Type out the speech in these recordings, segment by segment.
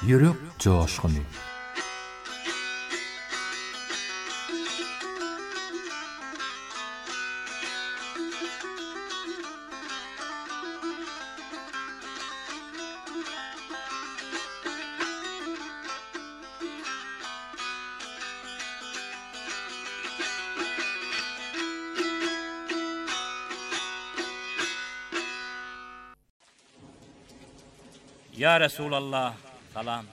Yürek coşkuny. Ya Resulallah, salam.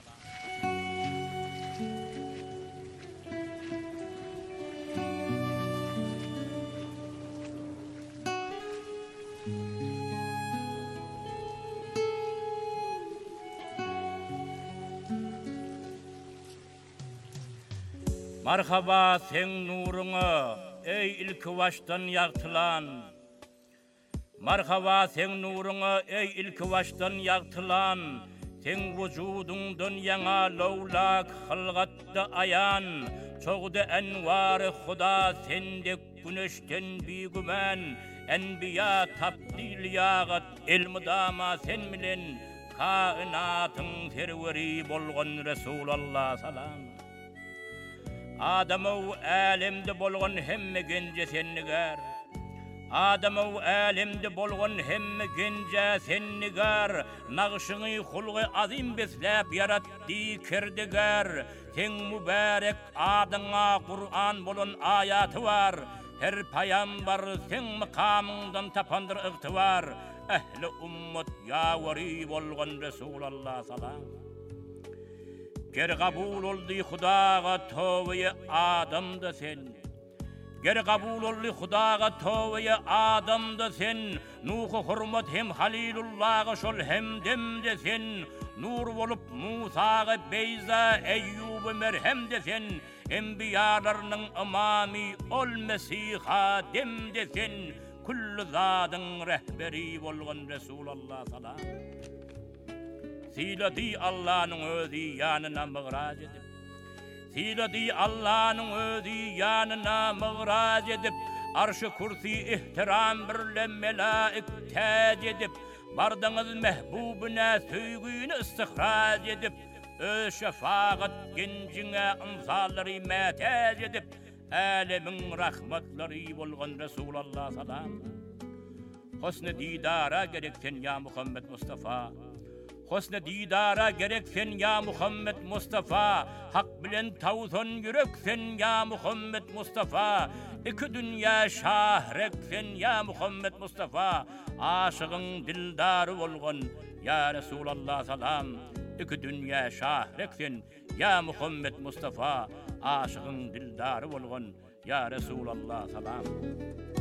Marhaba sen nuruna, ey ilki baştan yağtılan. Marhaba sen nuruna, ey ilki baştan yağtılan. Sen vücudundan yana lawlak hılgatda ayan. Çoğda envar-ı Huda sende güneşten bigümen. Enbiya tabdil yağıt ilmidama sen bilen. Kainatın serveri bolğan Resulallah salam. Adamı alemde bolğan hemme gence sennigar. Adamı alemde bolğan hemme gence sennigar. Nağşıny hulgy azim besläp yaratdy kirdigar. Sen mübarek adyňa Kur'an bolan ayatı var. Her paýambar sen makamyňdan tapandyr ygtybar. Ehli ummet ýawary bolğan Resulallah salam. Ger kabul oldy Hudaga tövbe adamda sen. Ger kabul oldy Hudaga tövbe adamda sen. Nuh hurmat hem Halilullah'a şol hem demde sen. Nur bolup Musa'a Beyza Eyyub'a merhem de sen. Enbiyalarının imami ol Mesih'a demde sen. Kullu zadyň rehberi bolğan Resulallah salam. Siladi Allah'ın özü yanına mığraç edip. Siladi Allah'ın özü yanına mığraç edip. Arş-ı kursi ihtiram birle melaik tac edip. Bardanız mehbubuna söygüyünü istihraç edip. Öz şefaat gencine imzalları metac edip. Alemin rahmatları bolğan Resulallah salam. Husn-ı didara gereksen ya Muhammed Mustafa. Husn-ı didara gereksen ya Muhammed Mustafa. Hak bilen tawzan yüreksen ya Muhammed Mustafa. İki dünya şahreksen ya Muhammed Mustafa. Aşığın dildarı bolğan ya Resulallah salam. İki dünya şahreksen ya Muhammed Mustafa. Aşığın dildarı bolğan ya Resulallah salam.